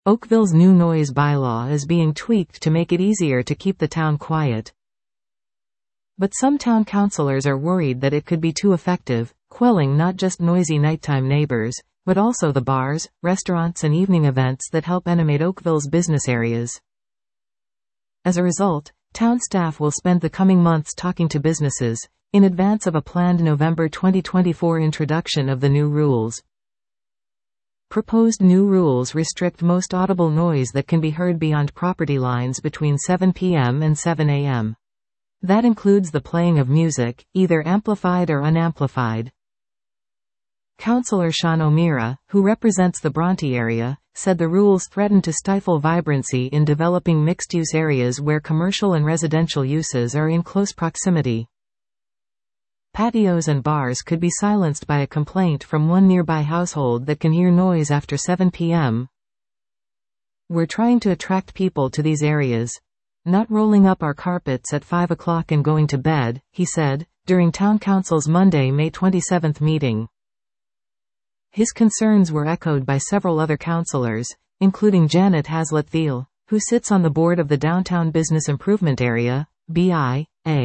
Oakville's new noise bylaw is being tweaked to make it easier to keep the town quiet. But some town councilors are worried that it could be too effective, quelling not just noisy nighttime neighbors, but also the bars, restaurants and evening events that help animate Oakville's business areas. As a result, town staff will spend the coming months talking to businesses, in advance of a planned November 2024 introduction of the new rules. Proposed new rules restrict most audible noise that can be heard beyond property lines between 7 p.m. and 7 a.m. That includes the playing of music, either amplified or unamplified. Councillor Sean O'Meara, who represents the Bronte area, said the rules threaten to stifle vibrancy in developing mixed-use areas where commercial and residential uses are in close proximity. Patios and bars could be silenced by a complaint from one nearby household that can hear noise after 7 p.m. "We're trying to attract people to these areas. Not rolling up our carpets at 5 o'clock and going to bed," he said, during Town Council's Monday, May 27 meeting. His concerns were echoed by several other councillors, including Janet Haslett-Thiel, who sits on the board of the Downtown Business Improvement Area, BIA.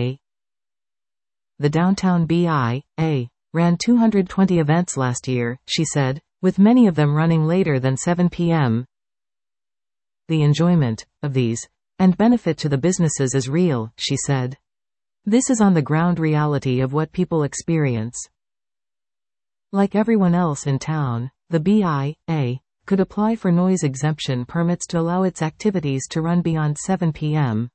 The Downtown BIA ran 220 events last year, she said, with many of them running later than 7 p.m. "The enjoyment of these and benefit to the businesses is real," she said. "This is on the ground reality of what people experience." Like everyone else in town, the BIA could apply for noise exemption permits to allow its activities to run beyond 7 p.m.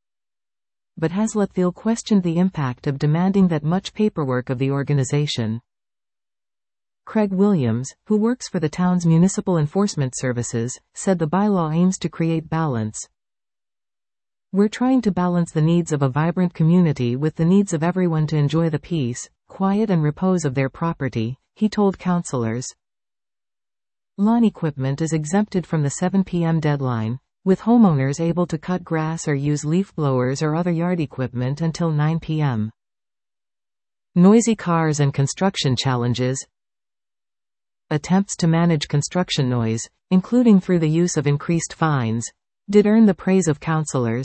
But Haslett-Thiel questioned the impact of demanding that much paperwork of the organization. Craig Williams, who works for the town's municipal enforcement services, said the bylaw aims to create balance. "We're trying to balance the needs of a vibrant community with the needs of everyone to enjoy the peace, quiet and repose of their property," he told councillors. Lawn equipment is exempted from the 7 p.m. deadline, with homeowners able to cut grass or use leaf blowers or other yard equipment until 9 p.m. Noisy cars and construction challenges. Attempts to manage construction noise, including through the use of increased fines, did earn the praise of councillors.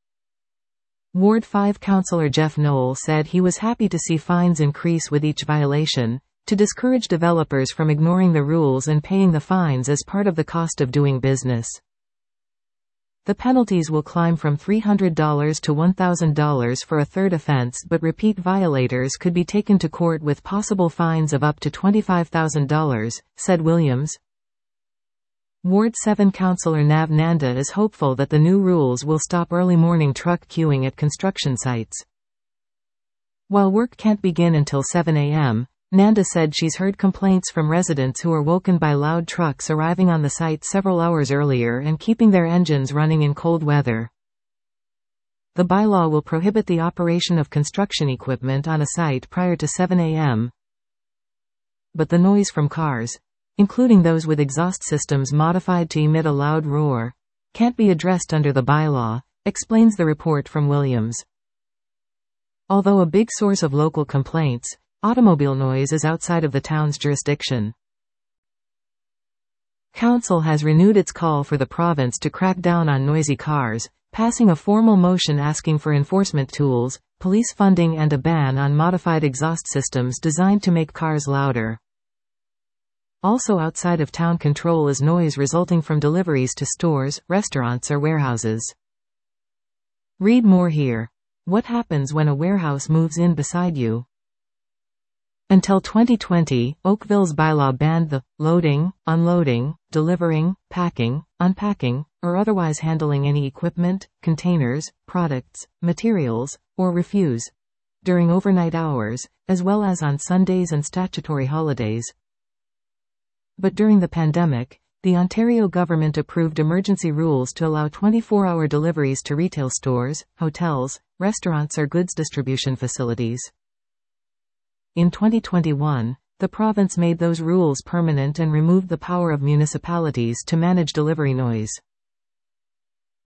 Ward 5 councillor Jeff Knoll said he was happy to see fines increase with each violation, to discourage developers from ignoring the rules and paying the fines as part of the cost of doing business. The penalties will climb from $300 to $1,000 for a third offense, but repeat violators could be taken to court with possible fines of up to $25,000, said Williams. Ward 7 councillor Nav Nanda is hopeful that the new rules will stop early morning truck queuing at construction sites. While work can't begin until 7 a.m., Nanda said she's heard complaints from residents who are woken by loud trucks arriving on the site several hours earlier and keeping their engines running in cold weather. The bylaw will prohibit the operation of construction equipment on a site prior to 7 a.m. But the noise from cars, including those with exhaust systems modified to emit a loud roar, can't be addressed under the bylaw, explains the report from Williams. Although a big source of local complaints, automobile noise is outside of the town's jurisdiction. Council has renewed its call for the province to crack down on noisy cars, passing a formal motion asking for enforcement tools, police funding and a ban on modified exhaust systems designed to make cars louder. Also outside of town control is noise resulting from deliveries to stores, restaurants or warehouses. Read more here. What happens when a warehouse moves in beside you? Until 2020, Oakville's bylaw banned the loading, unloading, delivering, packing, unpacking, or otherwise handling any equipment, containers, products, materials, or refuse during overnight hours, as well as on Sundays and statutory holidays. But during the pandemic, the Ontario government approved emergency rules to allow 24-hour deliveries to retail stores, hotels, restaurants or goods distribution facilities. In 2021, the province made those rules permanent and removed the power of municipalities to manage delivery noise.